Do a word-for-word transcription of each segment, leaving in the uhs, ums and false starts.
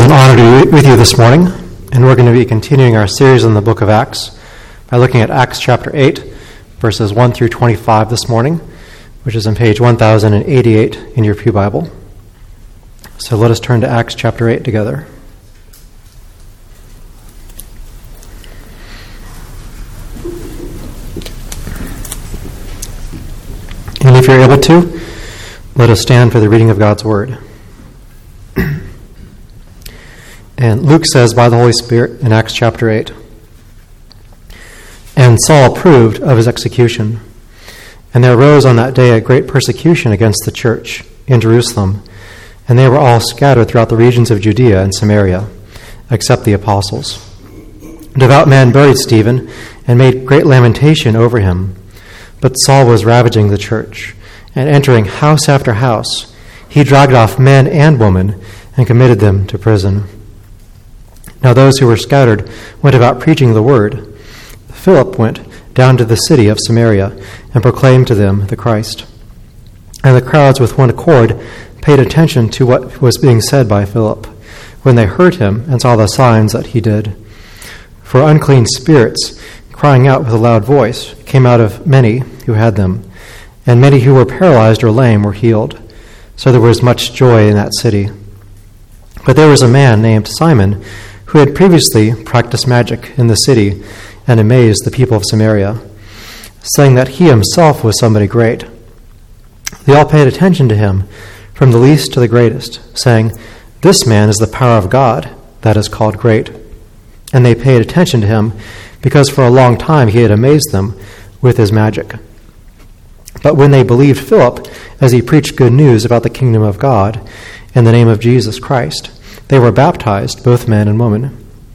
an honor to be with you this morning, and we're going to be continuing our series in the book of Acts by looking at Acts chapter eight, verses one through twenty-five this morning, which is on page one thousand eighty-eight in your Pew Bible. So let us turn to Acts chapter eight together. And if you're able to, let us stand for the reading of God's Word. And Luke says by the Holy Spirit in Acts chapter eight, "And Saul approved of his execution. And there arose on that day a great persecution against the church in Jerusalem, and they were all scattered throughout the regions of Judea and Samaria, except the apostles. Devout men buried Stephen and made great lamentation over him. But Saul was ravaging the church, and entering house after house, he dragged off men and women and committed them to prison. Now those who were scattered went about preaching the word. Philip went down to the city of Samaria and proclaimed to them the Christ. And the crowds with one accord paid attention to what was being said by Philip, when they heard him and saw the signs that he did. For unclean spirits, crying out with a loud voice, came out of many who had them, and many who were paralyzed or lame were healed. So there was much joy in that city. But there was a man named Simon, who had previously practiced magic in the city and amazed the people of Samaria, saying that he himself was somebody great. They all paid attention to him, from the least to the greatest, saying, 'This man is the power of God that is called great.' And they paid attention to him, because for a long time he had amazed them with his magic. But when they believed Philip, as he preached good news about the kingdom of God in the name of Jesus Christ, they were baptized, both men and women.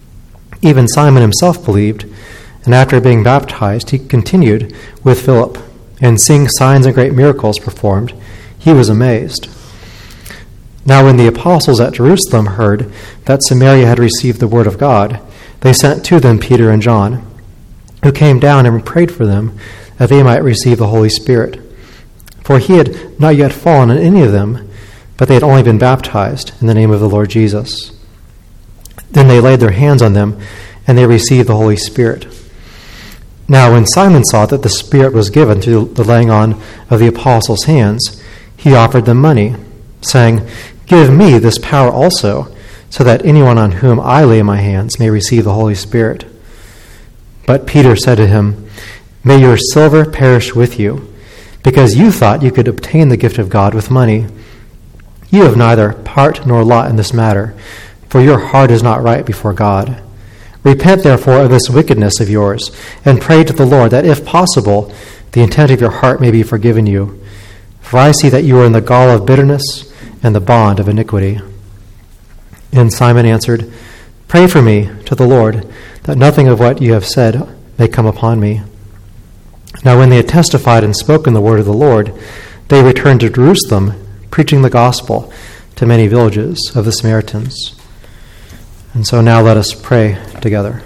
Even Simon himself believed, and after being baptized, he continued with Philip, and seeing signs and great miracles performed, he was amazed. Now when the apostles at Jerusalem heard that Samaria had received the word of God, they sent to them Peter and John, who came down and prayed for them that they might receive the Holy Spirit. For he had not yet fallen on any of them, but they had only been baptized in the name of the Lord Jesus. Then they laid their hands on them, and they received the Holy Spirit. Now when Simon saw that the Spirit was given through the laying on of the apostles' hands, he offered them money, saying, 'Give me this power also, so that anyone on whom I lay my hands may receive the Holy Spirit.' But Peter said to him, 'May your silver perish with you, because you thought you could obtain the gift of God with money. You have neither part nor lot in this matter, for your heart is not right before God. Repent therefore of this wickedness of yours, and pray to the Lord that, if possible, the intent of your heart may be forgiven you. For I see that you are in the gall of bitterness and the bond of iniquity.' And Simon answered, 'Pray for me to the Lord, that nothing of what you have said may come upon me.' Now when they had testified and spoken the word of the Lord, they returned to Jerusalem, preaching the gospel to many villages of the Samaritans." And so now let us pray together.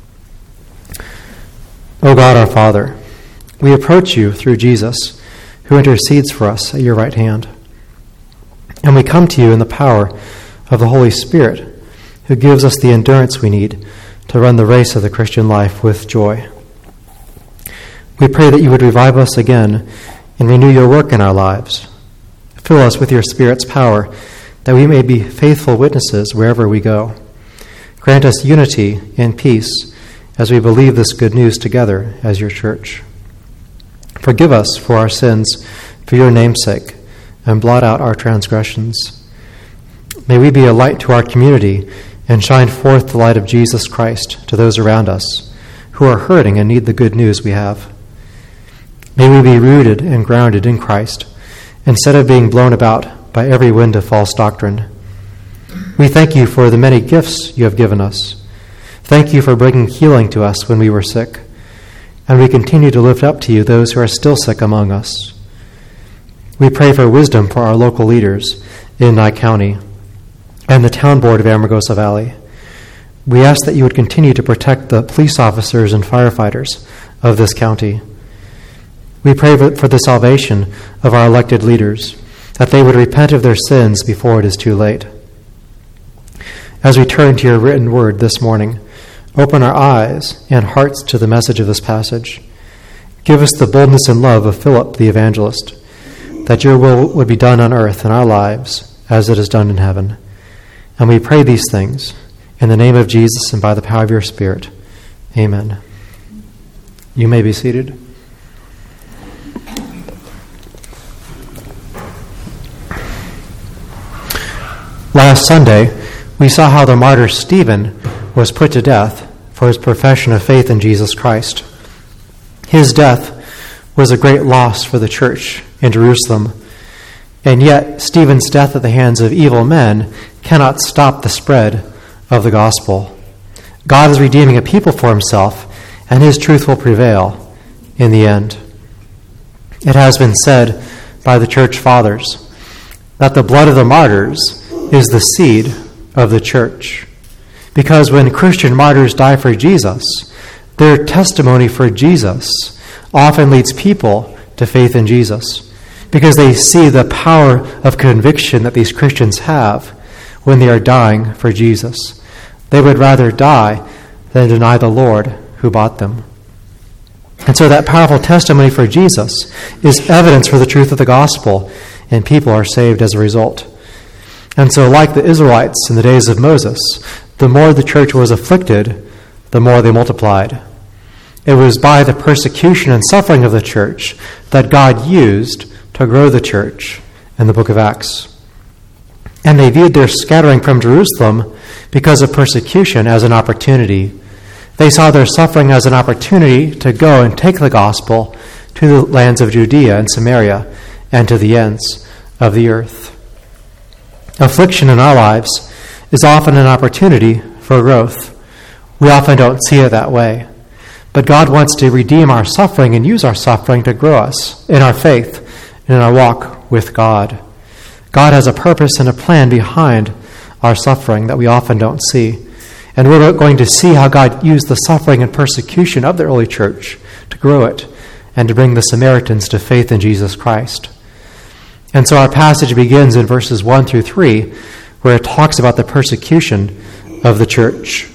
O God, our Father, we approach you through Jesus, who intercedes for us at your right hand. And we come to you in the power of the Holy Spirit, who gives us the endurance we need to run the race of the Christian life with joy. We pray that you would revive us again and renew your work in our lives. Fill us with your Spirit's power, that we may be faithful witnesses wherever we go. Grant us unity and peace as we believe this good news together as your church. Forgive us for our sins for your name's sake, and blot out our transgressions. May we be a light to our community and shine forth the light of Jesus Christ to those around us who are hurting and need the good news we have. May we be rooted and grounded in Christ, instead of being blown about by every wind of false doctrine. We thank you for the many gifts you have given us. Thank you for bringing healing to us when we were sick, and we continue to lift up to you those who are still sick among us. We pray for wisdom for our local leaders in Nye County and the town board of Amargosa Valley. We ask that you would continue to protect the police officers and firefighters of this county. We pray for the salvation of our elected leaders, that they would repent of their sins before it is too late. as we turn to your written word this morning, open our eyes and hearts to the message of this passage. Give us the boldness and love of Philip the evangelist, that your will would be done on earth in our lives as it is done in heaven. And we pray these things in the name of Jesus and by the power of your Spirit. Amen. You may be seated. Last Sunday, we saw how the martyr Stephen was put to death for his profession of faith in Jesus Christ. His death was a great loss for the church in Jerusalem, and yet Stephen's death at the hands of evil men cannot stop the spread of the gospel. God is redeeming a people for himself, and his truth will prevail in the end. It has been said by the church fathers that the blood of the martyrs is the seed of the church. Because when Christian martyrs die for Jesus, their testimony for Jesus often leads people to faith in Jesus, because they see the power of conviction that these Christians have when they are dying for Jesus. They would rather die than deny the Lord who bought them. And so that powerful testimony for Jesus is evidence for the truth of the gospel, and people are saved as a result. And so, like the Israelites in the days of Moses, the more the church was afflicted, the more they multiplied. It was by the persecution and suffering of the church that God used to grow the church in the book of Acts. And they viewed their scattering from Jerusalem because of persecution as an opportunity. They saw their suffering as an opportunity to go and take the gospel to the lands of Judea and Samaria and to the ends of the earth. Affliction in our lives is often an opportunity for growth. We often don't see it that way. But God wants to redeem our suffering and use our suffering to grow us in our faith and in our walk with God. God has a purpose and a plan behind our suffering that we often don't see. And we're going to see how God used the suffering and persecution of the early church to grow it and to bring the Samaritans to faith in Jesus Christ. And so our passage begins in verses one through three, where it talks about the persecution of the church.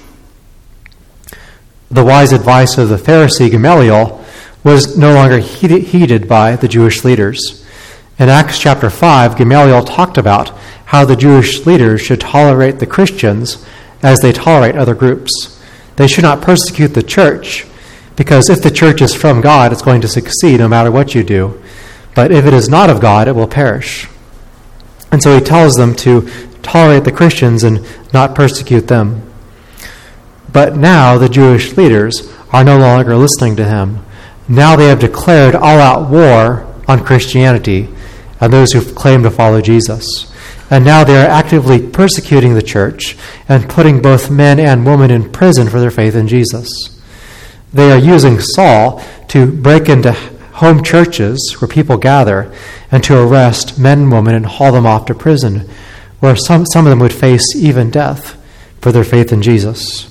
The wise advice of the Pharisee Gamaliel was no longer heeded by the Jewish leaders. In Acts chapter five, Gamaliel talked about how the Jewish leaders should tolerate the Christians as they tolerate other groups. They should not persecute the church, because if the church is from God, it's going to succeed no matter what you do. But if it is not of God, it will perish. And so he tells them to tolerate the Christians and not persecute them. But now the Jewish leaders are no longer listening to him. Now they have declared all-out war on Christianity and those who claim to follow Jesus. And now they are actively persecuting the church and putting both men and women in prison for their faith in Jesus. They are using Saul to break into home churches where people gather and to arrest men and women and haul them off to prison, where some, some of them would face even death for their faith in Jesus.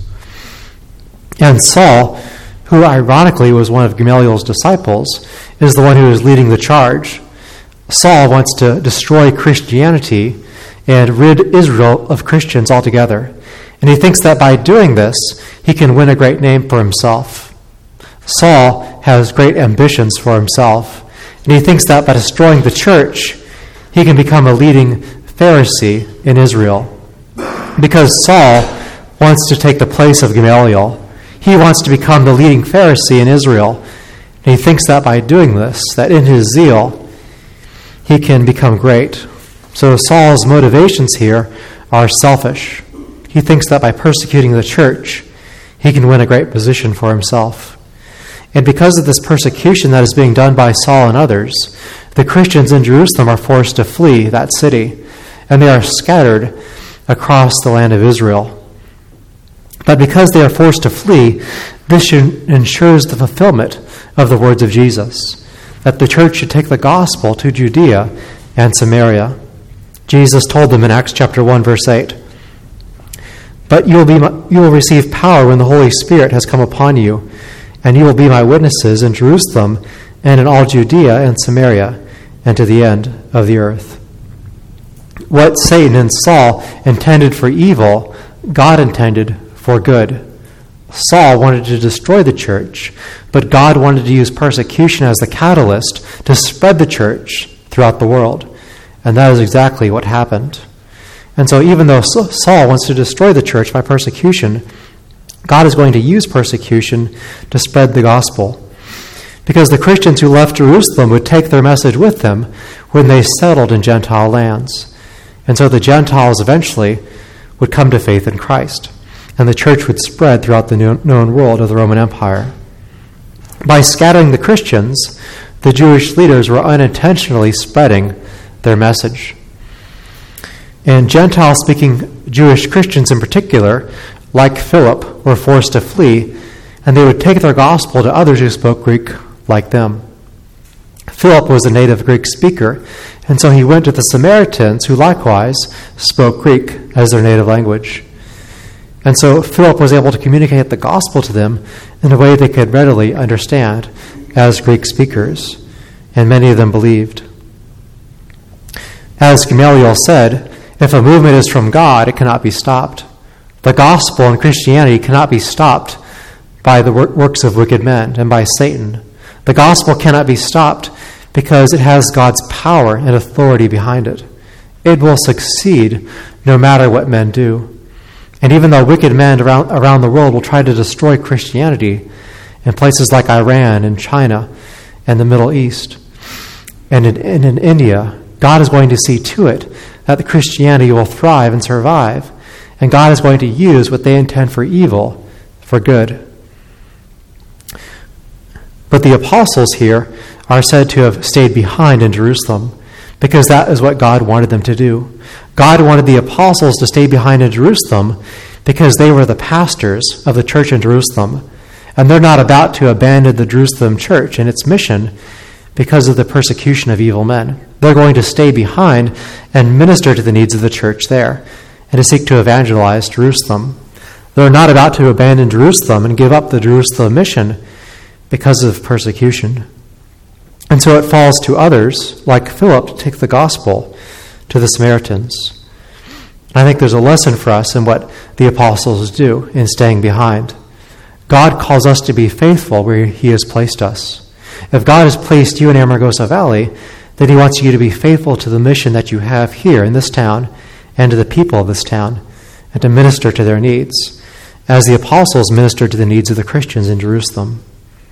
And Saul, who ironically was one of Gamaliel's disciples, is the one who is leading the charge. Saul wants to destroy Christianity and rid Israel of Christians altogether. And he thinks that by doing this, he can win a great name for himself. Saul has great ambitions for himself, and he thinks that by destroying the church, he can become a leading Pharisee in Israel. Because Saul wants to take the place of Gamaliel, he wants to become the leading Pharisee in Israel, and he thinks that by doing this, that in his zeal, he can become great. So Saul's motivations here are selfish. He thinks that by persecuting the church, he can win a great position for himself. And because of this persecution that is being done by Saul and others, the Christians in Jerusalem are forced to flee that city, and they are scattered across the land of Israel. But because they are forced to flee, this ensures the fulfillment of the words of Jesus, that the church should take the gospel to Judea and Samaria. Jesus told them in Acts chapter one, verse eight, "But you will be my, you will receive power when the Holy Spirit has come upon you, and you will be my witnesses in Jerusalem and in all Judea and Samaria and to the end of the earth." What Satan and Saul intended for evil, God intended for good. Saul wanted to destroy the church, but God wanted to use persecution as the catalyst to spread the church throughout the world. And that is exactly what happened. And so even though Saul wants to destroy the church by persecution, God is going to use persecution to spread the gospel. Because the Christians who left Jerusalem would take their message with them when they settled in Gentile lands. And so the Gentiles eventually would come to faith in Christ, and the church would spread throughout the known world of the Roman Empire. By scattering the Christians, the Jewish leaders were unintentionally spreading their message. And Gentile-speaking Jewish Christians in particular, like Philip, were forced to flee, and they would take their gospel to others who spoke Greek like them. Philip was a native Greek speaker, and so he went to the Samaritans, who likewise spoke Greek as their native language. And so Philip was able to communicate the gospel to them in a way they could readily understand as Greek speakers, and many of them believed. As Gamaliel said, if a movement is from God, it cannot be stopped. The gospel and Christianity cannot be stopped by the works of wicked men and by Satan. The gospel cannot be stopped because it has God's power and authority behind it. It will succeed no matter what men do. And even though wicked men around, around the world will try to destroy Christianity in places like Iran and China and the Middle East and in, and in India, God is going to see to it that the Christianity will thrive and survive, and God is going to use what they intend for evil for good. But the apostles here are said to have stayed behind in Jerusalem because that is what God wanted them to do. God wanted the apostles to stay behind in Jerusalem because they were the pastors of the church in Jerusalem, and they're not about to abandon the Jerusalem church and its mission because of the persecution of evil men. They're going to stay behind and minister to the needs of the church there and to seek to evangelize Jerusalem. They're not about to abandon Jerusalem and give up the Jerusalem mission because of persecution. And so it falls to others, like Philip, to take the gospel to the Samaritans. I think there's a lesson for us in what the apostles do in staying behind. God calls us to be faithful where he has placed us. If God has placed you in Amargosa Valley, then he wants you to be faithful to the mission that you have here in this town and to the people of this town, and to minister to their needs, as the apostles ministered to the needs of the Christians in Jerusalem.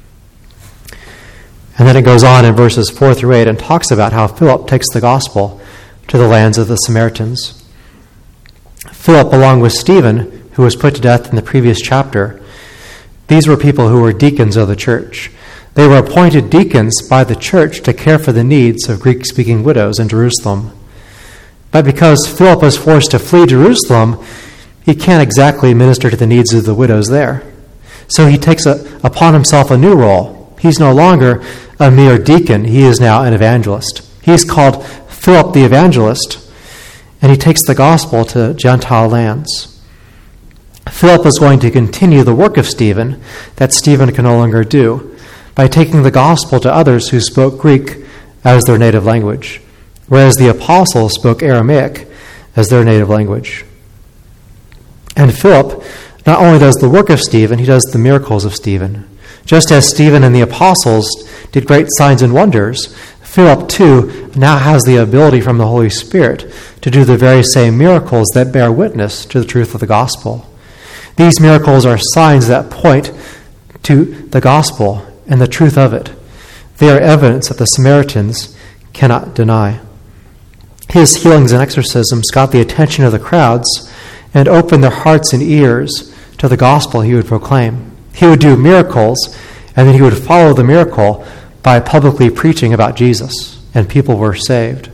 And then it goes on in verses four through eight and talks about how Philip takes the gospel to the lands of the Samaritans. Philip, along with Stephen, who was put to death in the previous chapter, these were people who were deacons of the church. They were appointed deacons by the church to care for the needs of Greek-speaking widows in Jerusalem. But because Philip was forced to flee Jerusalem, he can't exactly minister to the needs of the widows there. So he takes a, upon himself a new role. He's no longer a mere deacon. He is now an evangelist. He's called Philip the Evangelist, and he takes the gospel to Gentile lands. Philip is going to continue the work of Stephen that Stephen can no longer do by taking the gospel to others who spoke Greek as their native language, whereas the apostles spoke Aramaic as their native language. And Philip not only does the work of Stephen, he does the miracles of Stephen. Just as Stephen and the apostles did great signs and wonders, Philip too now has the ability from the Holy Spirit to do the very same miracles that bear witness to the truth of the gospel. These miracles are signs that point to the gospel and the truth of it. They are evidence that the Samaritans cannot deny. His healings and exorcisms got the attention of the crowds and opened their hearts and ears to the gospel he would proclaim. He would do miracles, and then he would follow the miracle by publicly preaching about Jesus, and people were saved.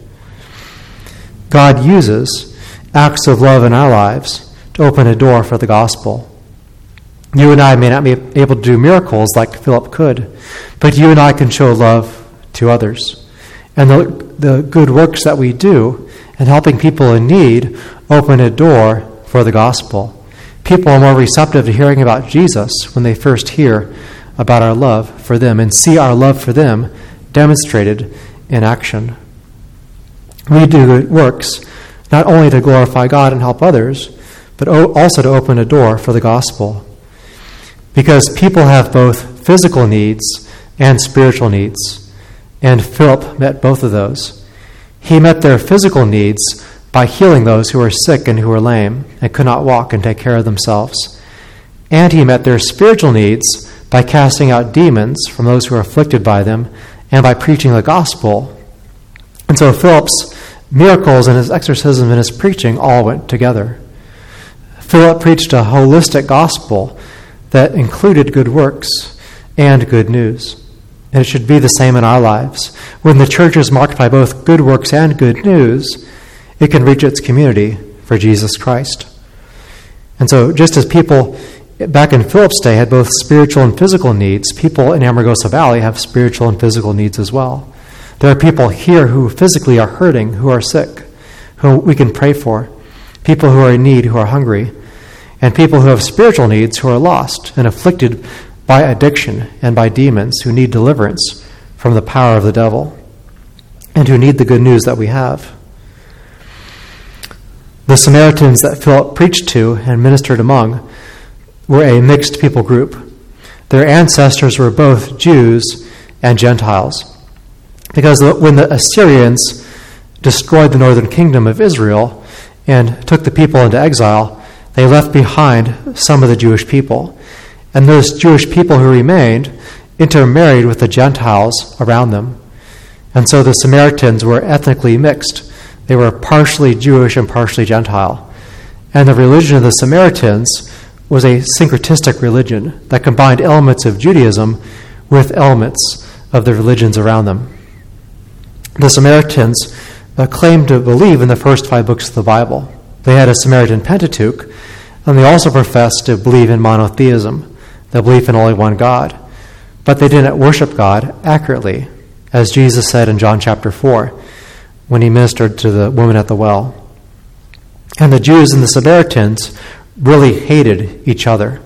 God uses acts of love in our lives to open a door for the gospel. You and I may not be able to do miracles like Philip could, but you and I can show love to others. And the, the good works that we do in helping people in need open a door for the gospel. People are more receptive to hearing about Jesus when they first hear about our love for them and see our love for them demonstrated in action. We do good works not only to glorify God and help others, but also to open a door for the gospel. Because people have both physical needs and spiritual needs, and Philip met both of those. He met their physical needs by healing those who were sick and who were lame and could not walk and take care of themselves. And he met their spiritual needs by casting out demons from those who were afflicted by them and by preaching the gospel. And so Philip's miracles and his exorcism and his preaching all went together. Philip preached a holistic gospel that included good works and good news. And it should be the same in our lives. When the church is marked by both good works and good news, it can reach its community for Jesus Christ. And so just as people back in Philip's day had both spiritual and physical needs, people in Amargosa Valley have spiritual and physical needs as well. There are people here who physically are hurting, who are sick, who we can pray for, people who are in need, who are hungry, and people who have spiritual needs who are lost and afflicted by addiction and by demons, who need deliverance from the power of the devil and who need the good news that we have. The Samaritans that Philip preached to and ministered among were a mixed people group. Their ancestors were both Jews and Gentiles, because when the Assyrians destroyed the northern kingdom of Israel and took the people into exile, they left behind some of the Jewish people. And those Jewish people who remained intermarried with the Gentiles around them. And so the Samaritans were ethnically mixed. They were partially Jewish and partially Gentile. And the religion of the Samaritans was a syncretistic religion that combined elements of Judaism with elements of the religions around them. The Samaritans uh, claimed to believe in the first five books of the Bible. They had a Samaritan Pentateuch, and they also professed to believe in monotheism, the belief in only one God. But they didn't worship God accurately, as Jesus said in John chapter four, when he ministered to the woman at the well. And the Jews and the Samaritans really hated each other.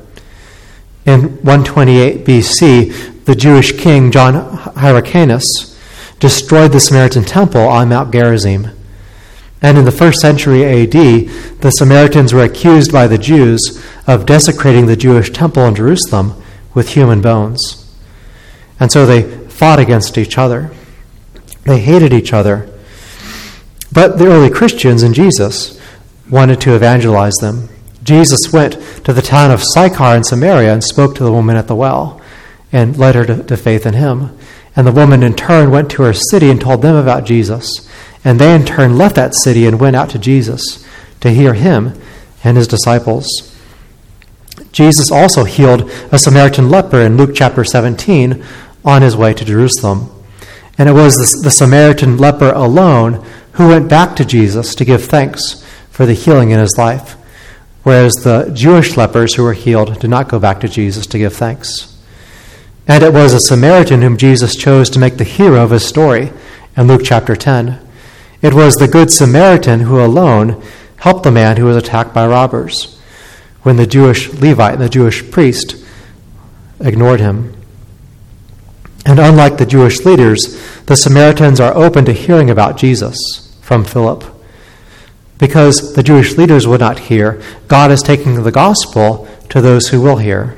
In one twenty-eight B C, the Jewish king John Hyrcanus destroyed the Samaritan temple on Mount Gerizim. And in the first century A D, the Samaritans were accused by the Jews of desecrating the Jewish temple in Jerusalem with human bones. And so they fought against each other. They hated each other. But the early Christians in Jesus wanted to evangelize them. Jesus went to the town of Sychar in Samaria and spoke to the woman at the well and led her to, to faith in him. And the woman in turn went to her city and told them about Jesus. And they in turn left that city and went out to Jesus to hear him and his disciples. Jesus also healed a Samaritan leper in Luke chapter seventeen on his way to Jerusalem. And it was the, the Samaritan leper alone who went back to Jesus to give thanks for the healing in his life, whereas the Jewish lepers who were healed did not go back to Jesus to give thanks. And it was a Samaritan whom Jesus chose to make the hero of his story in Luke chapter ten. It was the Good Samaritan who alone helped the man who was attacked by robbers when the Jewish Levite and the Jewish priest ignored him. And unlike the Jewish leaders, the Samaritans are open to hearing about Jesus from Philip. Because the Jewish leaders would not hear, God is taking the gospel to those who will hear.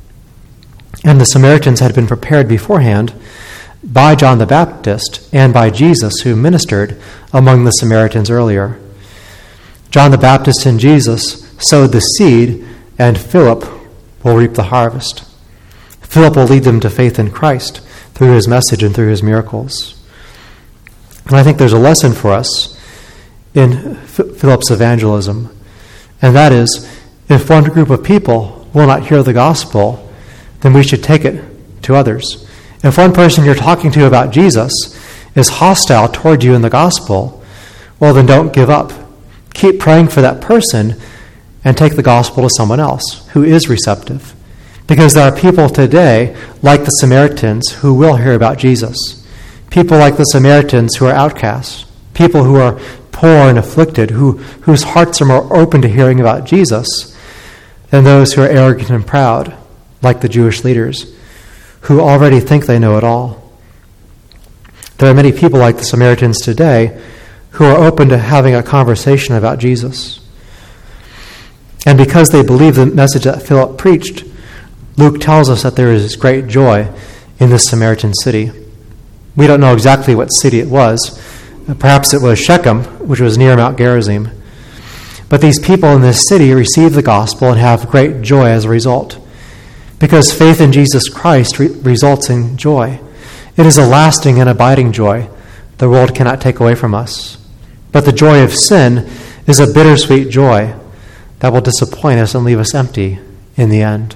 And the Samaritans had been prepared beforehand by John the Baptist and by Jesus, who ministered among the Samaritans earlier. John the Baptist and Jesus sowed the seed, and Philip will reap the harvest. Philip will lead them to faith in Christ through his message and through his miracles. And I think there's a lesson for us in Philip's evangelism, and that is, if one group of people will not hear the gospel, then we should take it to others. If one person you're talking to about Jesus is hostile toward you in the gospel, well, then don't give up. Keep praying for that person and take the gospel to someone else who is receptive. Because there are people today, like the Samaritans, who will hear about Jesus. People like the Samaritans who are outcasts. People who are poor and afflicted, who, whose hearts are more open to hearing about Jesus than those who are arrogant and proud, like the Jewish leaders, who already think they know it all. There are many people like the Samaritans today who are open to having a conversation about Jesus. And because they believed the message that Philip preached, Luke tells us that there is great joy in this Samaritan city. We don't know exactly what city it was. Perhaps it was Shechem, which was near Mount Gerizim. But these people in this city receive the gospel and have great joy as a result. Because faith in Jesus Christ re- results in joy. It is a lasting and abiding joy the world cannot take away from us. But the joy of sin is a bittersweet joy that will disappoint us and leave us empty in the end.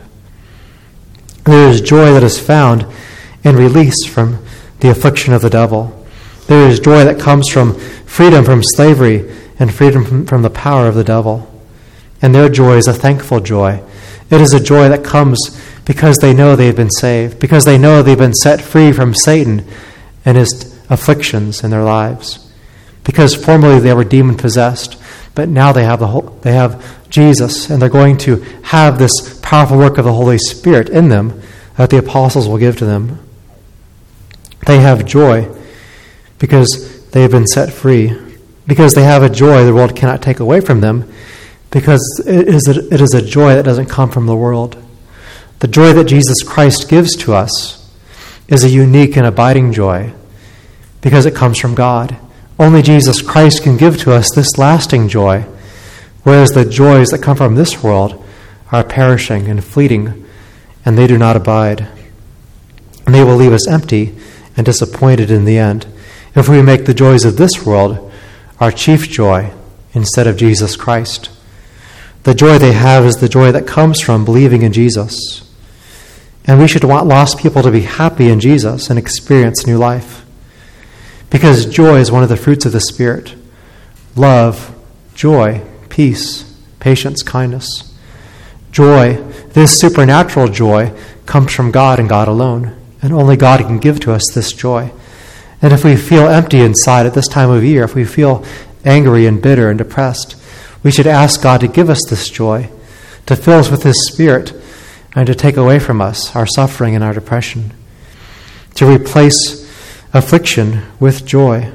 There is joy that is found in release from the affliction of the devil. There is joy that comes from freedom from slavery and freedom from, from the power of the devil. And their joy is a thankful joy. It is a joy that comes because they know they've been saved, because they know they've been set free from Satan and his afflictions in their lives. Because formerly they were demon-possessed, but now they have the whole, they have Jesus, and they're going to have this powerful work of the Holy Spirit in them that the apostles will give to them. They have joy because they have been set free, because they have a joy the world cannot take away from them, because it is a, it is a joy that doesn't come from the world. The joy that Jesus Christ gives to us is a unique and abiding joy because it comes from God. Only Jesus Christ can give to us this lasting joy, whereas the joys that come from this world are perishing and fleeting, and they do not abide. And they will leave us empty and disappointed in the end if we make the joys of this world our chief joy instead of Jesus Christ. The joy they have is the joy that comes from believing in Jesus. And we should want lost people to be happy in Jesus and experience new life. Because joy is one of the fruits of the Spirit. Love, joy, peace, patience, kindness. Joy, this supernatural joy, comes from God and God alone. And only God can give to us this joy. And if we feel empty inside at this time of year, if we feel angry and bitter and depressed, we should ask God to give us this joy, to fill us with His Spirit, and to take away from us our suffering and our depression, to replace affliction with joy.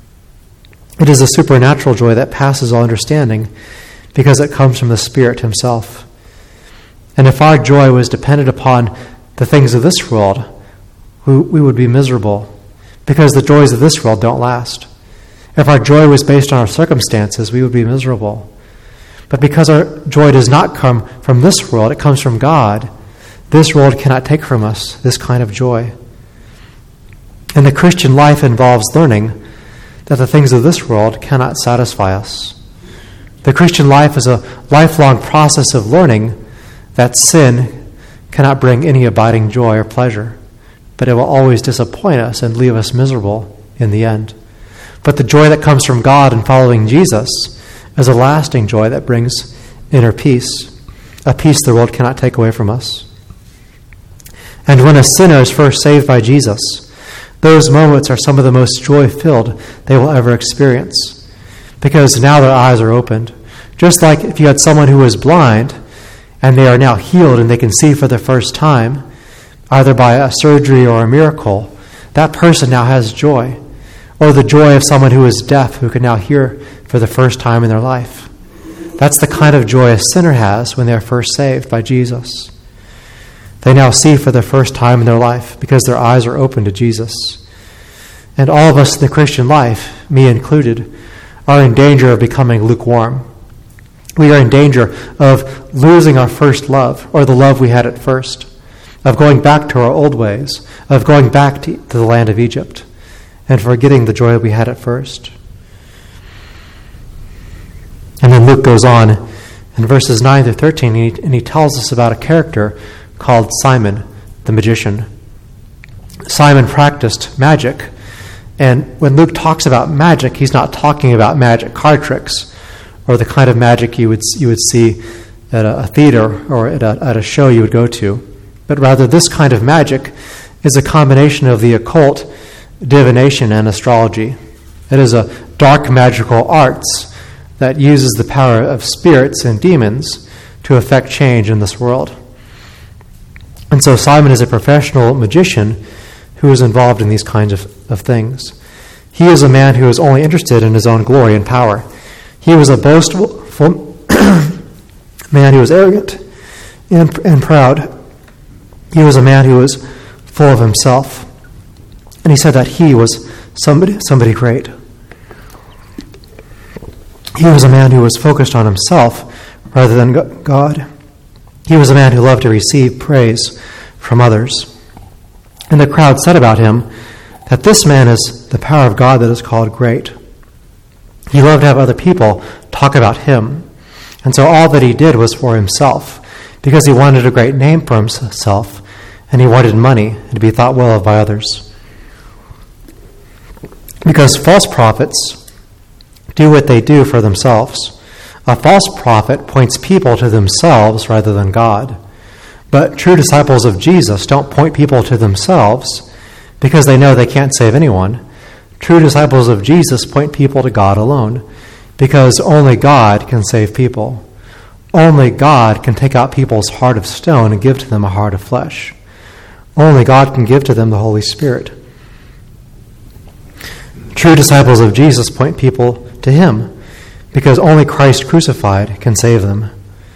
It is a supernatural joy that passes all understanding because it comes from the Spirit Himself. And if our joy was dependent upon the things of this world, we, we would be miserable because the joys of this world don't last. If our joy was based on our circumstances, we would be miserable. But because our joy does not come from this world, it comes from God, this world cannot take from us this kind of joy. And the Christian life involves learning that the things of this world cannot satisfy us. The Christian life is a lifelong process of learning that sin cannot bring any abiding joy or pleasure, but it will always disappoint us and leave us miserable in the end. But the joy that comes from God in following Jesus is a lasting joy that brings inner peace, a peace the world cannot take away from us. And when a sinner is first saved by Jesus, those moments are some of the most joy-filled they will ever experience, because now their eyes are opened. Just like if you had someone who was blind, and they are now healed and they can see for the first time, either by a surgery or a miracle, that person now has joy. Or the joy of someone who is deaf who can now hear for the first time in their life. That's the kind of joy a sinner has when they are first saved by Jesus. They now see for the first time in their life because their eyes are open to Jesus. And all of us in the Christian life, me included, are in danger of becoming lukewarm. We are in danger of losing our first love, or the love we had at first, of going back to our old ways, of going back to, to the land of Egypt, and forgetting the joy we had at first. And then Luke goes on in verses nine through thirteen, and he, and he tells us about a character called Simon the magician. Simon practiced magic, and when Luke talks about magic, he's not talking about magic card tricks or the kind of magic you would you would see at a, a theater or at a, at a show you would go to, but rather this kind of magic is a combination of the occult, divination, and astrology. It is a dark magical arts that uses the power of spirits and demons to effect change in this world. And so Simon is a professional magician who is involved in these kinds of, of things. He is a man who is only interested in his own glory and power. He was a boastful, a man who was arrogant and, and proud. He was a man who was full of himself. And he said that he was somebody, somebody great. He was a man who was focused on himself rather than God. He was a man who loved to receive praise from others. And the crowd said about him that this man is the power of God that is called great. He loved to have other people talk about him. And so all that he did was for himself, because he wanted a great name for himself, and he wanted money and to be thought well of by others. Because false prophets do what they do for themselves. A false prophet points people to themselves rather than God. But true disciples of Jesus don't point people to themselves because they know they can't save anyone. True disciples of Jesus point people to God alone because only God can save people. Only God can take out people's heart of stone and give to them a heart of flesh. Only God can give to them the Holy Spirit. True disciples of Jesus point people to him because only Christ crucified can save them.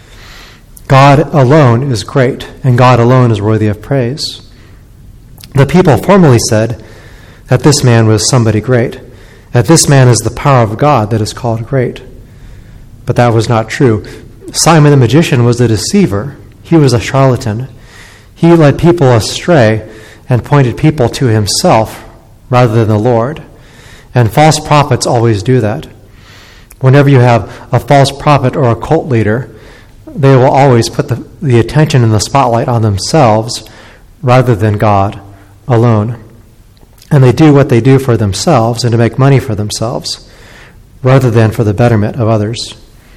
God alone is great, and God alone is worthy of praise. The people formerly said that this man was somebody great, that this man is the power of God that is called great. But that was not true. Simon the magician was a deceiver. He was a charlatan. He led people astray and pointed people to himself rather than the Lord. And false prophets always do that. Whenever you have a false prophet or a cult leader, they will always put the, the attention and the spotlight on themselves rather than God alone. And they do what they do for themselves and to make money for themselves rather than for the betterment of others.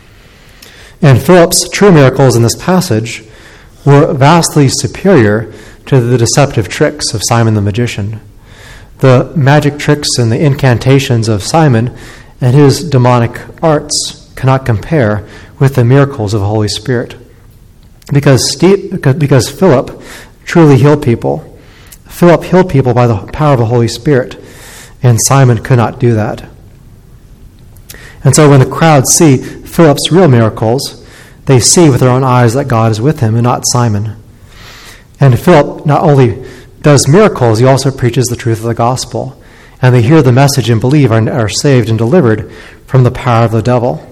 And Philip's true miracles in this passage were vastly superior to the deceptive tricks of Simon the magician. The magic tricks and the incantations of Simon and his demonic arts cannot compare with the miracles of the Holy Spirit. Because, Steve, because Philip truly healed people. Philip healed people by the power of the Holy Spirit, and Simon could not do that. And so when the crowd see Philip's real miracles, they see with their own eyes that God is with him and not Simon. And Philip not only does miracles, he also preaches the truth of the gospel. And they hear the message and believe and are saved and delivered from the power of the devil.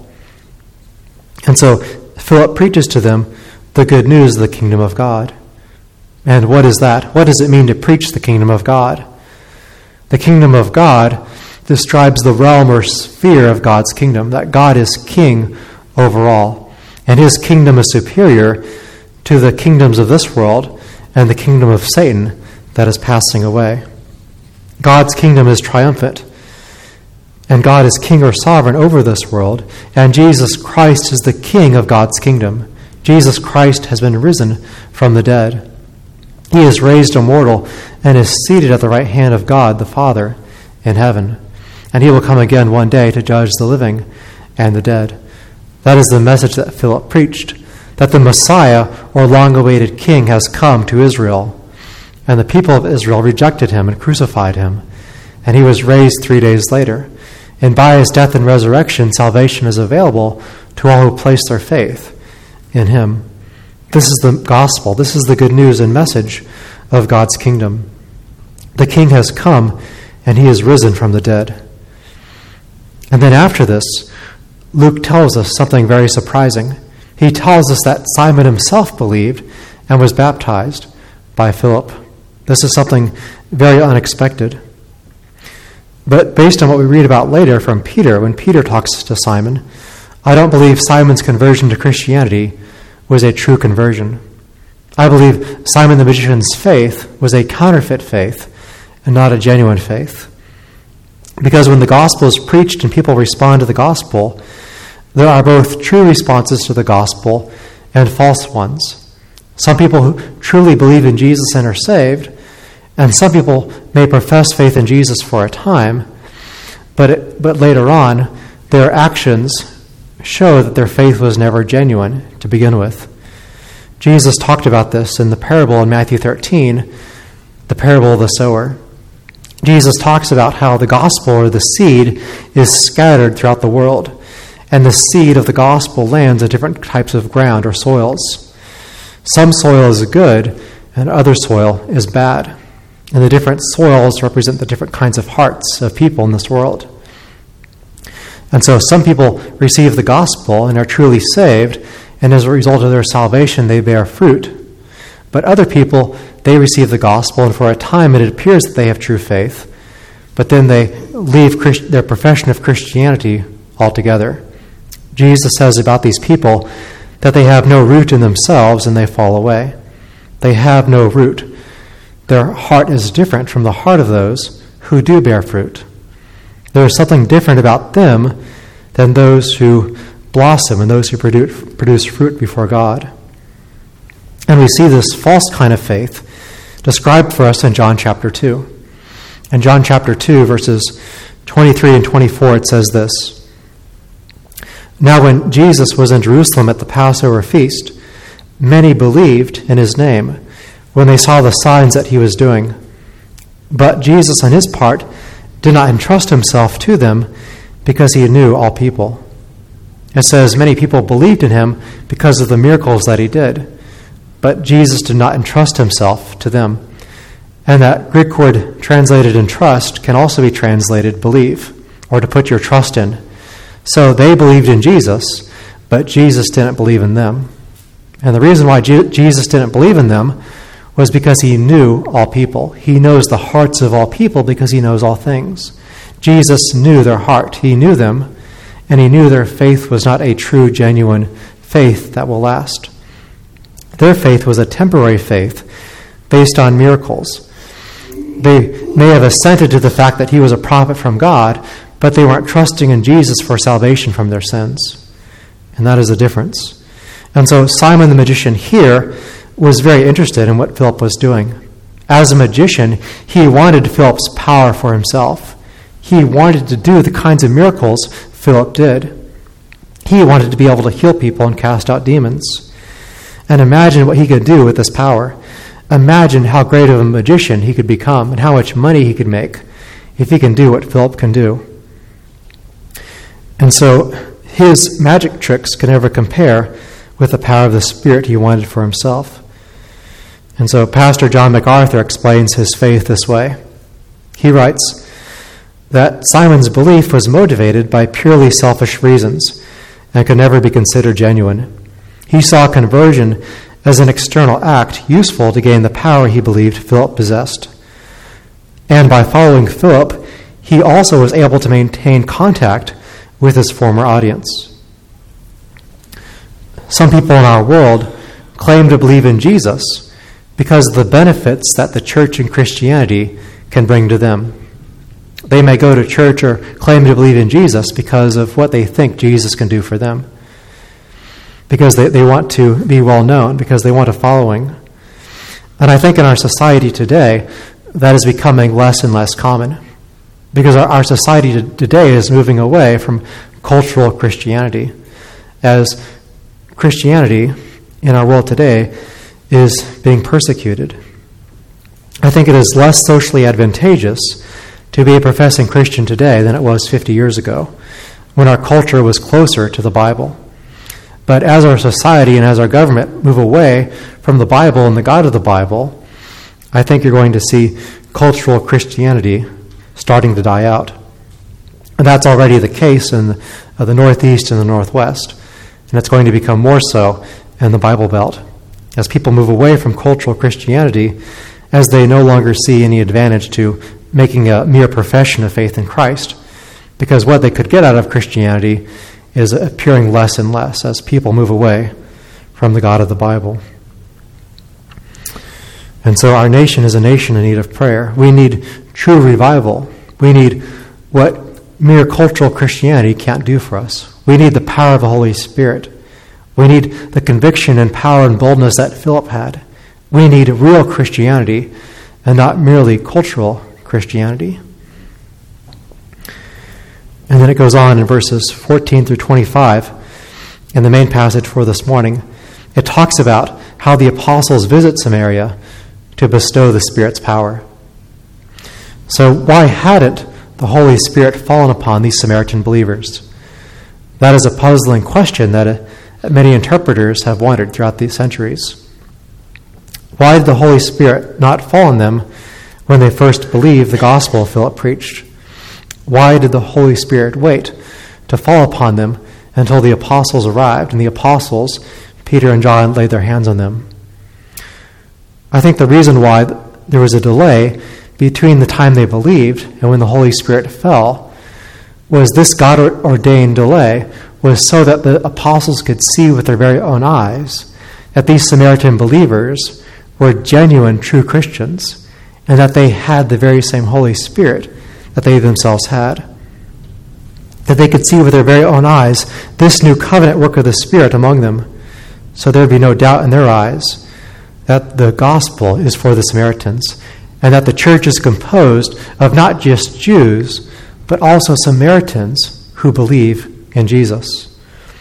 And so Philip preaches to them the good news of the kingdom of God. And what is that? What does it mean to preach the kingdom of God? The kingdom of God describes the realm or sphere of God's kingdom, that God is king over all. And his kingdom is superior to the kingdoms of this world and the kingdom of Satan that is passing away. God's kingdom is triumphant, and God is king or sovereign over this world, and Jesus Christ is the king of God's kingdom. Jesus Christ has been risen from the dead. He is raised immortal and is seated at the right hand of God the Father in heaven, and he will come again one day to judge the living and the dead. That is the message that Philip preached, that the Messiah, or long-awaited king, has come to Israel. And the people of Israel rejected him and crucified him. And he was raised three days later. And by his death and resurrection, salvation is available to all who place their faith in him. This is the gospel. This is the good news and message of God's kingdom. The king has come, and he is risen from the dead. And then after this, Luke tells us something very surprising. He tells us that Simon himself believed and was baptized by Philip. This is something very unexpected. But based on what we read about later from Peter, when Peter talks to Simon, I don't believe Simon's conversion to Christianity was a true conversion. I believe Simon the magician's faith was a counterfeit faith and not a genuine faith. Because when the gospel is preached and people respond to the gospel, there are both true responses to the gospel and false ones. Some people who truly believe in Jesus and are saved, and some people may profess faith in Jesus for a time, but it, but later on, their actions show that their faith was never genuine to begin with. Jesus talked about this in the parable in Matthew thirteen, the parable of the sower. Jesus talks about how the gospel or the seed is scattered throughout the world, and the seed of the gospel lands in different types of ground or soils. Some soil is good, and other soil is bad. And the different soils represent the different kinds of hearts of people in this world. And so some people receive the gospel and are truly saved, and as a result of their salvation, they bear fruit. But other people, they receive the gospel, and for a time it appears that they have true faith, but then they leave Christ- their profession of Christianity altogether. Jesus says about these people that they have no root in themselves and they fall away. They have no root. Their heart is different from the heart of those who do bear fruit. There is something different about them than those who blossom and those who produce, produce fruit before God. And we see this false kind of faith described for us in John chapter two. In John chapter two, verses twenty-three and twenty-four, it says this: Now when Jesus was in Jerusalem at the Passover feast, many believed in his name when they saw the signs that he was doing. But Jesus, on his part, did not entrust himself to them because he knew all people. It says many people believed in him because of the miracles that he did, but Jesus did not entrust himself to them. And that Greek word translated entrust can also be translated believe, or to put your trust in. So they believed in Jesus, but Jesus didn't believe in them. And the reason why Je- Jesus didn't believe in them was because he knew all people. He knows the hearts of all people because he knows all things. Jesus knew their heart. He knew them, and he knew their faith was not a true, genuine faith that will last. Their faith was a temporary faith based on miracles. They may have assented to the fact that he was a prophet from God, but they weren't trusting in Jesus for salvation from their sins. And that is the difference. And so Simon the magician here was very interested in what Philip was doing. As a magician, he wanted Philip's power for himself. He wanted to do the kinds of miracles Philip did. He wanted to be able to heal people and cast out demons. And imagine what he could do with this power. Imagine how great of a magician he could become and how much money he could make if he can do what Philip can do. And so his magic tricks can never compare with the power of the Spirit he wanted for himself. And so Pastor John MacArthur explains his faith this way. He writes that Simon's belief was motivated by purely selfish reasons and could never be considered genuine. He saw conversion as an external act useful to gain the power he believed Philip possessed. And by following Philip, he also was able to maintain contact with his former audience. Some people in our world claim to believe in Jesus because of the benefits that the church and Christianity can bring to them. They may go to church or claim to believe in Jesus because of what they think Jesus can do for them, because they, they want to be well known, because they want a following. And I think in our society today, that is becoming less and less common, because our, our society today is moving away from cultural Christianity, as Christianity in our world today is being persecuted. I think it is less socially advantageous to be a professing Christian today than it was fifty years ago, when our culture was closer to the Bible. But as our society and as our government move away from the Bible and the God of the Bible, I think you're going to see cultural Christianity starting to die out. And that's already the case in the, the Northeast and the Northwest. And it's going to become more so in the Bible Belt, as people move away from cultural Christianity, as they no longer see any advantage to making a mere profession of faith in Christ. Because what they could get out of Christianity is appearing less and less as people move away from the God of the Bible. And so our nation is a nation in need of prayer. We need true revival. We need what mere cultural Christianity can't do for us. We need the power of the Holy Spirit. We need the conviction and power and boldness that Philip had. We need real Christianity and not merely cultural Christianity. And then it goes on in verses fourteen through twenty-five, in the main passage for this morning. It talks about how the apostles visit Samaria to bestow the Spirit's power. So why hadn't the Holy Spirit fallen upon these Samaritan believers? That is a puzzling question that uh, many interpreters have wondered throughout the centuries. Why did the Holy Spirit not fall on them when they first believed the gospel Philip preached? Why did the Holy Spirit wait to fall upon them until the apostles arrived, and the apostles, Peter and John, laid their hands on them? I think the reason why there was a delay between the time they believed and when the Holy Spirit fell was this God-ordained delay was so that the apostles could see with their very own eyes that these Samaritan believers were genuine, true Christians, and that they had the very same Holy Spirit that they themselves had. That they could see with their very own eyes this new covenant work of the Spirit among them, so there would be no doubt in their eyes that the gospel is for the Samaritans, and that the church is composed of not just Jews, but also Samaritans who believe in Jesus.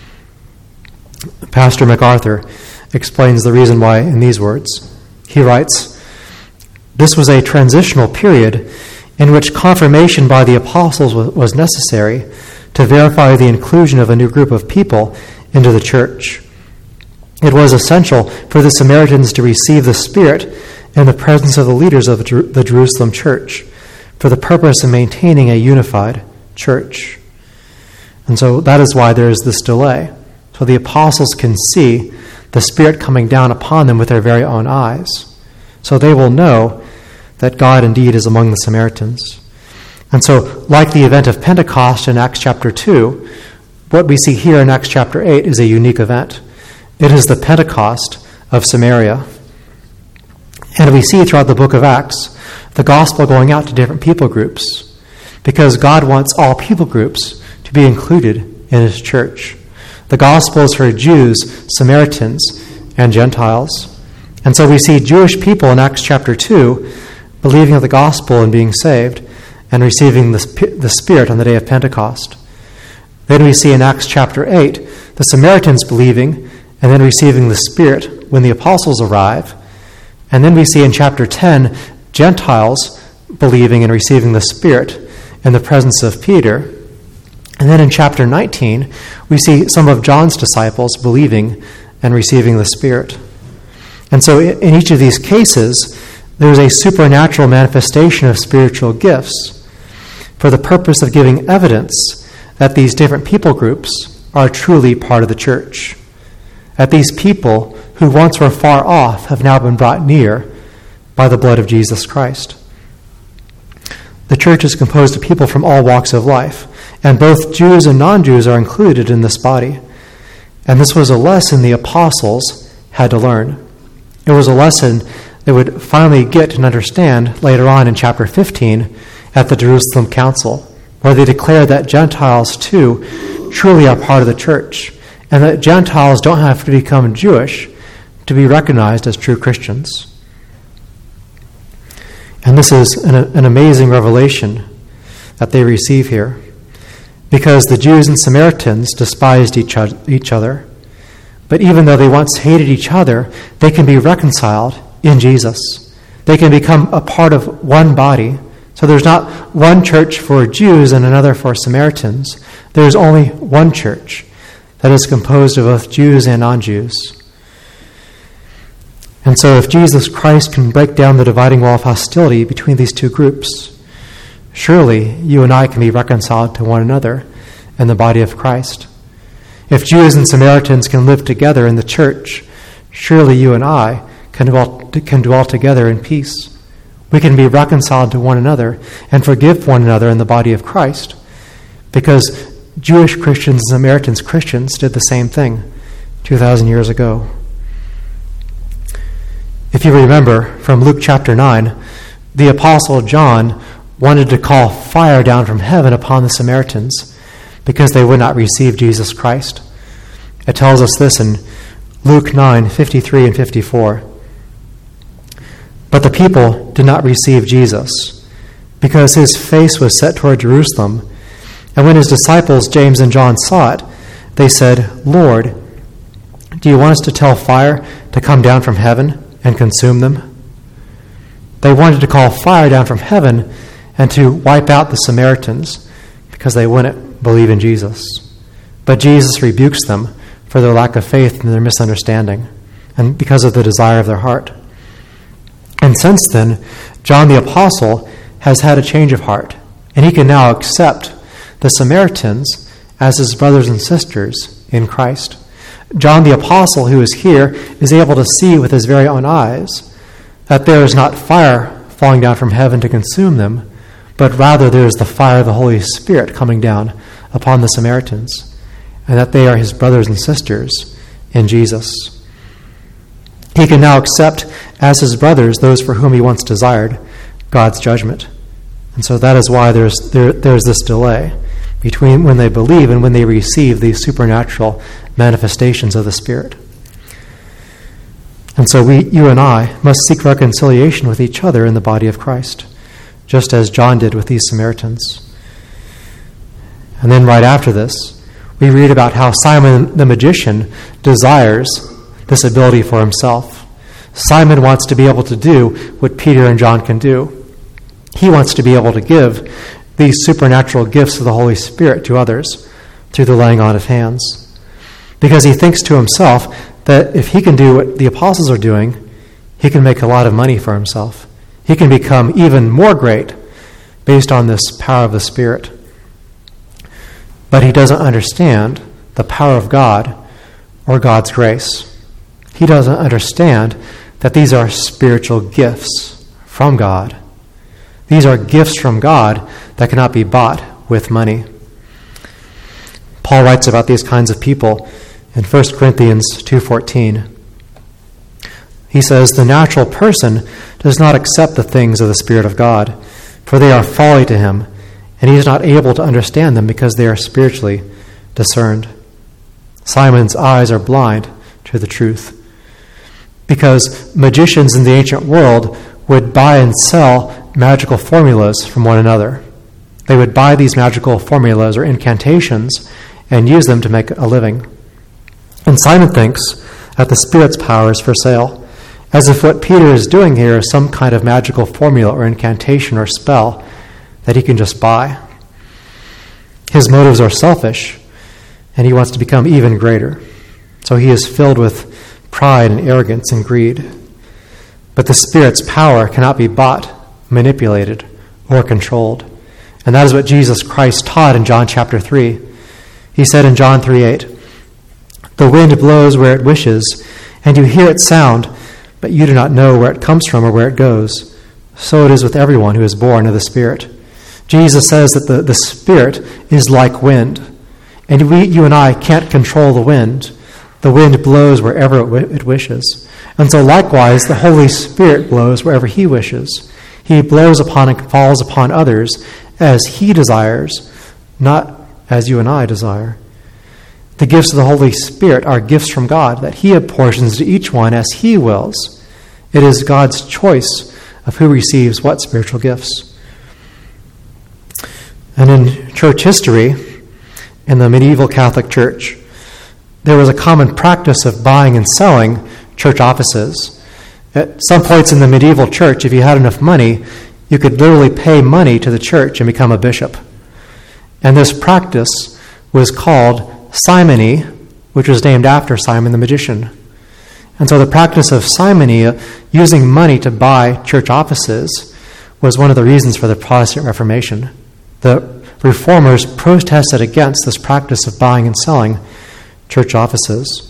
Pastor MacArthur explains the reason why in these words. He writes, "This was a transitional period in which confirmation by the apostles was necessary to verify the inclusion of a new group of people into the church. It was essential for the Samaritans to receive the Spirit in the presence of the leaders of the Jerusalem church for the purpose of maintaining a unified church." And so that is why there is this delay, so the apostles can see the Spirit coming down upon them with their very own eyes, so they will know that God indeed is among the Samaritans. And so, like the event of Pentecost in Acts chapter two, what we see here in Acts chapter eight is a unique event. It is the Pentecost of Samaria. And we see throughout the book of Acts the gospel going out to different people groups, because God wants all people groups to be included in his church. The gospel is for Jews, Samaritans, and Gentiles. And so we see Jewish people in Acts chapter two believing of the gospel and being saved and receiving the, the Spirit on the day of Pentecost. Then we see in Acts chapter eight the Samaritans believing and then receiving the Spirit when the apostles arrive. And then we see in chapter ten Gentiles believing and receiving the Spirit in the presence of Peter. And then in chapter nineteen, we see some of John's disciples believing and receiving the Spirit. And so in each of these cases, there is a supernatural manifestation of spiritual gifts for the purpose of giving evidence that these different people groups are truly part of the church. That these people who once were far off have now been brought near by the blood of Jesus Christ. The church is composed of people from all walks of life, and both Jews and non-Jews are included in this body. And this was a lesson the apostles had to learn. It was a lesson they would finally get and understand later on in chapter fifteen at the Jerusalem Council, where they declare that Gentiles too truly are part of the church, and that Gentiles don't have to become Jewish to be recognized as true Christians. And this is an, an amazing revelation that they receive here, because the Jews and Samaritans despised each other. But even though they once hated each other, they can be reconciled in Jesus. They can become a part of one body. So there's not one church for Jews and another for Samaritans. There's only one church that is composed of both Jews and non-Jews. And so if Jesus Christ can break down the dividing wall of hostility between these two groups, surely you and I can be reconciled to one another in the body of Christ. If Jews and Samaritans can live together in the church, surely you and I can dwell, can dwell together in peace. We can be reconciled to one another and forgive one another in the body of Christ, because Jewish Christians and Samaritans Christians did the same thing two thousand years ago. If you remember from Luke chapter nine, the Apostle John wanted to call fire down from heaven upon the Samaritans because they would not receive Jesus Christ. It tells us this in Luke nine, fifty-three and fifty-four. But the people did not receive Jesus because his face was set toward Jerusalem. And when his disciples, James and John, saw it, they said, "Lord, do you want us to tell fire to come down from heaven and consume them?" They wanted to call fire down from heaven and to wipe out the Samaritans because they wouldn't believe in Jesus. But Jesus rebukes them for their lack of faith and their misunderstanding, and because of the desire of their heart. And since then, John the Apostle has had a change of heart, and he can now accept the Samaritans as his brothers and sisters in Christ. John the Apostle, who is here, is able to see with his very own eyes that there is not fire falling down from heaven to consume them, but rather there is the fire of the Holy Spirit coming down upon the Samaritans, and that they are his brothers and sisters in Jesus. He can now accept as his brothers those for whom he once desired God's judgment. And so that is why there's there, there's this delay between when they believe and when they receive these supernatural manifestations of the Spirit. And so we, you and I, must seek reconciliation with each other in the body of Christ, just as John did with these Samaritans. And then right after this, we read about how Simon the magician desires this ability for himself. Simon wants to be able to do what Peter and John can do. He wants to be able to give these supernatural gifts of the Holy Spirit to others through the laying on of hands, because he thinks to himself that if he can do what the apostles are doing, he can make a lot of money for himself. He can become even more great based on this power of the Spirit. But he doesn't understand the power of God or God's grace. He doesn't understand that these are spiritual gifts from God. These are gifts from God that cannot be bought with money. Paul writes about these kinds of people in First Corinthians two fourteen. He says, "The natural person does not accept the things of the Spirit of God, for they are folly to him, and he is not able to understand them because they are spiritually discerned." Simon's eyes are blind to the truth, because magicians in the ancient world would buy and sell magical formulas from one another. They would buy these magical formulas or incantations and use them to make a living. And Simon thinks that the Spirit's power is for sale, as if what Peter is doing here is some kind of magical formula or incantation or spell that he can just buy. His motives are selfish, and he wants to become even greater. So he is filled with pride and arrogance and greed. But the Spirit's power cannot be bought, manipulated, or controlled. And that is what Jesus Christ taught in John chapter three. He said in John three eight, "The wind blows where it wishes, and you hear its sound, but you do not know where it comes from or where it goes. So it is with everyone who is born of the Spirit." Jesus says that the, the Spirit is like wind, and we, you and I can't control the wind. The wind blows wherever it, w- it wishes. And so likewise, the Holy Spirit blows wherever he wishes. He blows upon and falls upon others as he desires, not as you and I desire. The gifts of the Holy Spirit are gifts from God that he apportions to each one as he wills. It is God's choice of who receives what spiritual gifts. And in church history, in the medieval Catholic Church, there was a common practice of buying and selling church offices. At some points in the medieval church, if you had enough money, you could literally pay money to the church and become a bishop. And this practice was called simony, which was named after Simon the magician. And so the practice of simony, uh, using money to buy church offices, was one of the reasons for the Protestant Reformation. The Reformers protested against this practice of buying and selling church offices.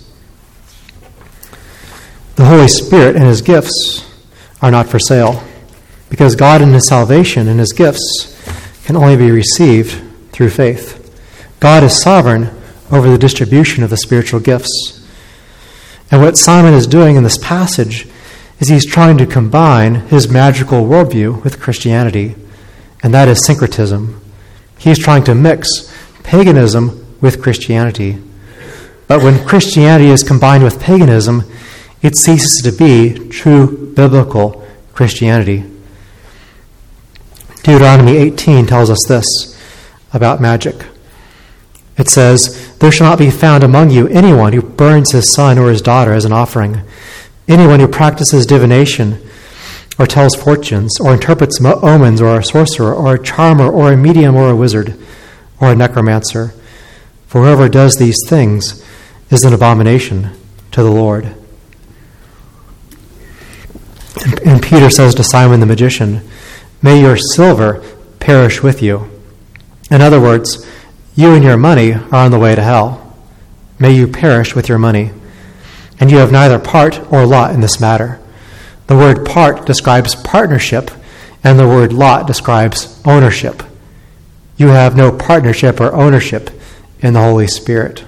The Holy Spirit and his gifts are not for sale, because God and his salvation and his gifts can only be received through faith. God is sovereign over the distribution of the spiritual gifts. And what Simon is doing in this passage is he's trying to combine his magical worldview with Christianity, and that is syncretism. He's trying to mix paganism with Christianity. But when Christianity is combined with paganism, it ceases to be true biblical Christianity. Deuteronomy eighteen tells us this about magic. It says, "There shall not be found among you anyone who burns his son or his daughter as an offering, anyone who practices divination or tells fortunes or interprets omens or a sorcerer or a charmer or a medium or a wizard or a necromancer. For whoever does these things is an abomination to the Lord. And Peter says to Simon the magician, "May your silver perish with you." In other words, you and your money are on the way to hell. May you perish with your money. And you have neither part or lot in this matter. The word part describes partnership, and the word lot describes ownership. You have no partnership or ownership in the Holy Spirit.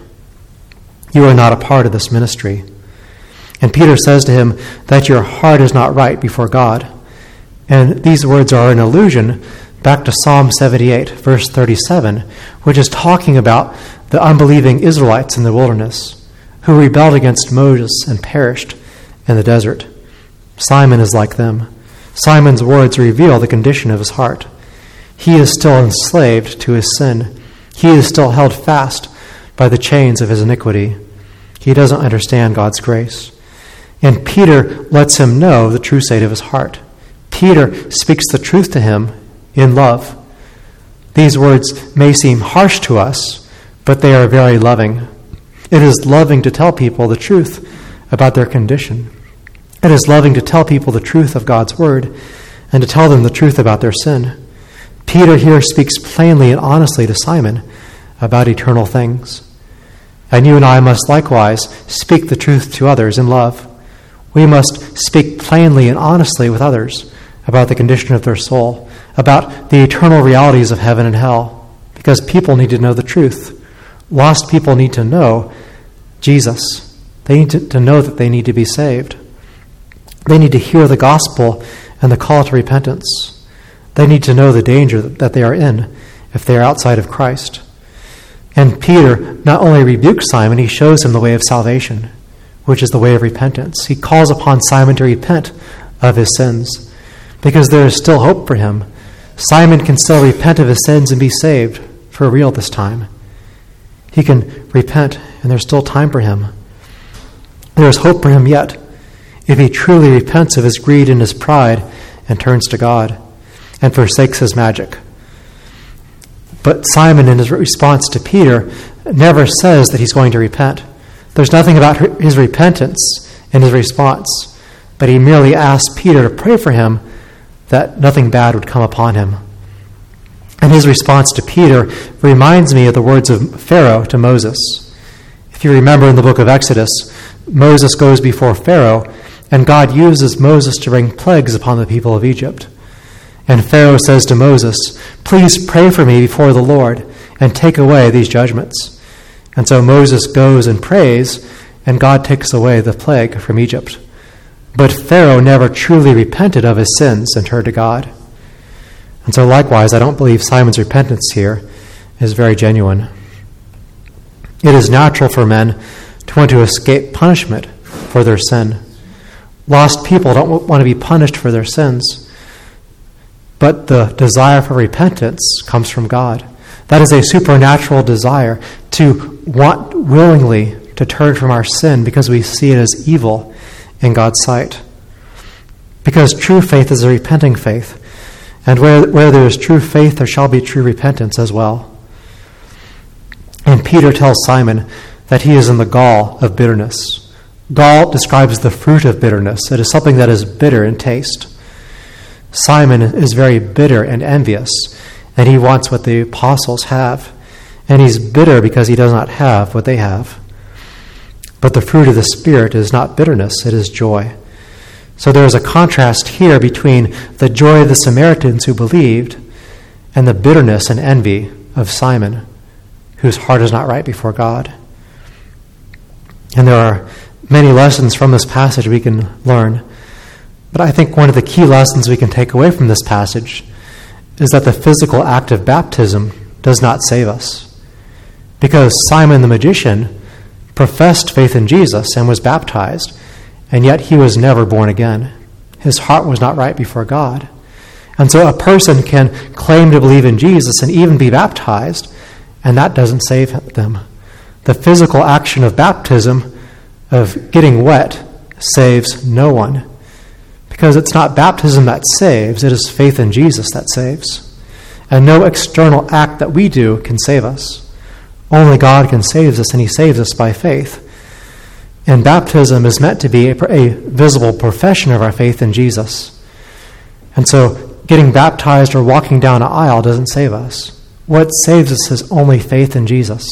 You are not a part of this ministry. And Peter says to him that your heart is not right before God. And these words are an allusion back to Psalm seventy-eight, verse thirty-seven, which is talking about the unbelieving Israelites in the wilderness who rebelled against Moses and perished in the desert. Simon is like them. Simon's words reveal the condition of his heart. He is still enslaved to his sin. He is still held fast by the chains of his iniquity. He doesn't understand God's grace. And Peter lets him know the true state of his heart. Peter speaks the truth to him in love. These words may seem harsh to us, but they are very loving. It is loving to tell people the truth about their condition. It is loving to tell people the truth of God's word and to tell them the truth about their sin. Peter here speaks plainly and honestly to Simon about eternal things. And you and I must likewise speak the truth to others in love. We must speak plainly and honestly with others about the condition of their soul, about the eternal realities of heaven and hell, because people need to know the truth. Lost people need to know Jesus. They need to, to know that they need to be saved. They need to hear the gospel and the call to repentance. They need to know the danger that they are in if they are outside of Christ. And Peter not only rebukes Simon, he shows him the way of salvation, which is the way of repentance. He calls upon Simon to repent of his sins, because there is still hope for him. Simon can still repent of his sins and be saved for real this time. He can repent, and there's still time for him. There is hope for him yet, if he truly repents of his greed and his pride and turns to God and forsakes his magic. But Simon, in his response to Peter, never says that he's going to repent. There's nothing about his repentance in his response, but he merely asks Peter to pray for him that nothing bad would come upon him. And his response to Peter reminds me of the words of Pharaoh to Moses. If you remember in the book of Exodus, Moses goes before Pharaoh, and God uses Moses to bring plagues upon the people of Egypt. And Pharaoh says to Moses, "Please pray for me before the Lord and take away these judgments." And so Moses goes and prays, and God takes away the plague from Egypt. But Pharaoh never truly repented of his sins and turned to God. And so likewise, I don't believe Simon's repentance here is very genuine. It is natural for men to want to escape punishment for their sin. Lost people don't want to be punished for their sins. But the desire for repentance comes from God. That is a supernatural desire to want willingly to turn from our sin because we see it as evil in God's sight. Because true faith is a repenting faith. And where, where there is true faith, there shall be true repentance as well. And Peter tells Simon that he is in the gall of bitterness. Gall describes the fruit of bitterness. It is something that is bitter in taste. Simon is very bitter and envious, and he wants what the apostles have. And he's bitter because he does not have what they have. But the fruit of the Spirit is not bitterness, it is joy. So there is a contrast here between the joy of the Samaritans who believed and the bitterness and envy of Simon, whose heart is not right before God. And there are many lessons from this passage we can learn. But I think one of the key lessons we can take away from this passage is that the physical act of baptism does not save us. Because Simon the magician professed faith in Jesus and was baptized, and yet he was never born again. His heart was not right before God. And so a person can claim to believe in Jesus and even be baptized, and that doesn't save them. The physical action of baptism, of getting wet, saves no one. Because it's not baptism that saves, it is faith in Jesus that saves. And no external act that we do can save us. Only God can save us, and he saves us by faith. And baptism is meant to be a, a visible profession of our faith in Jesus. And so getting baptized or walking down an aisle doesn't save us. What saves us is only faith in Jesus.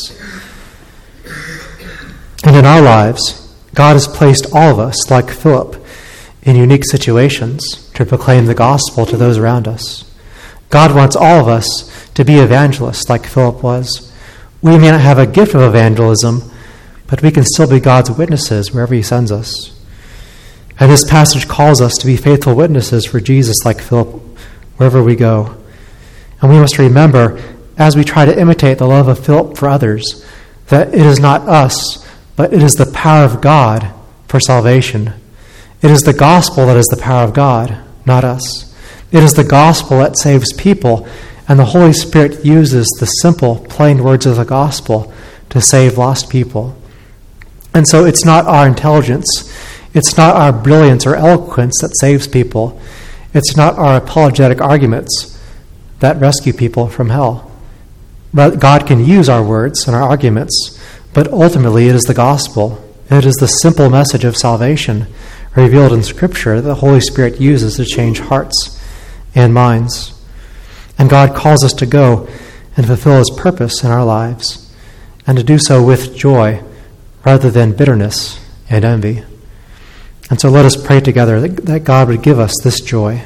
And in our lives, God has placed all of us, like Philip, in unique situations to proclaim the gospel to those around us. God wants all of us to be evangelists like Philip was. We may not have a gift of evangelism, but we can still be God's witnesses wherever he sends us. And this passage calls us to be faithful witnesses for Jesus like Philip wherever we go. And we must remember, as we try to imitate the love of Philip for others, that it is not us, but it is the power of God for salvation. It is the gospel that is the power of God, not us. It is the gospel that saves people, and the Holy Spirit uses the simple, plain words of the gospel to save lost people. And so it's not our intelligence, it's not our brilliance or eloquence that saves people. It's not our apologetic arguments that rescue people from hell. But God can use our words and our arguments, but ultimately it is the gospel. It is the simple message of salvation revealed in Scripture that the Holy Spirit uses to change hearts and minds. And God calls us to go and fulfill his purpose in our lives, and to do so with joy rather than bitterness and envy. And so let us pray together that, that God would give us this joy.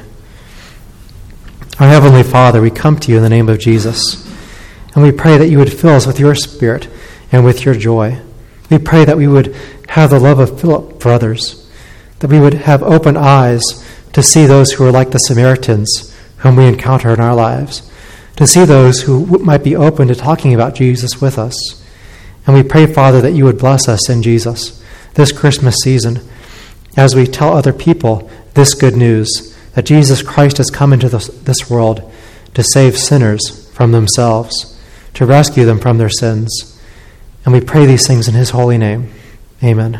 Our Heavenly Father, we come to you in the name of Jesus, and we pray that you would fill us with your Spirit and with your joy. We pray that we would have the love of Philip for others, that we would have open eyes to see those who are like the Samaritans whom we encounter in our lives, to see those who might be open to talking about Jesus with us. And we pray, Father, that you would bless us in Jesus this Christmas season as we tell other people this good news, that Jesus Christ has come into this, this world to save sinners from themselves, to rescue them from their sins. And we pray these things in his holy name. Amen.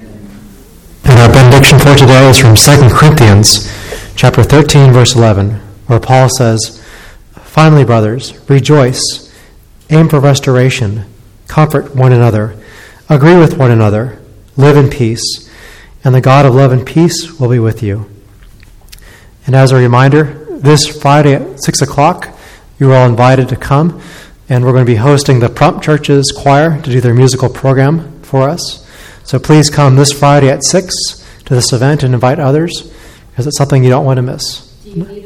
And our benediction for today is from Second Corinthians chapter thirteen, verse eleven, where Paul says, "Finally, brothers, rejoice, aim for restoration, comfort one another, agree with one another, live in peace, and the God of love and peace will be with you." And as a reminder, this Friday at six o'clock, you're all invited to come, and we're going to be hosting the Prompt Church's choir to do their musical program for us. So please come this Friday at six to this event and invite others, because it's something you don't want to miss. Do you need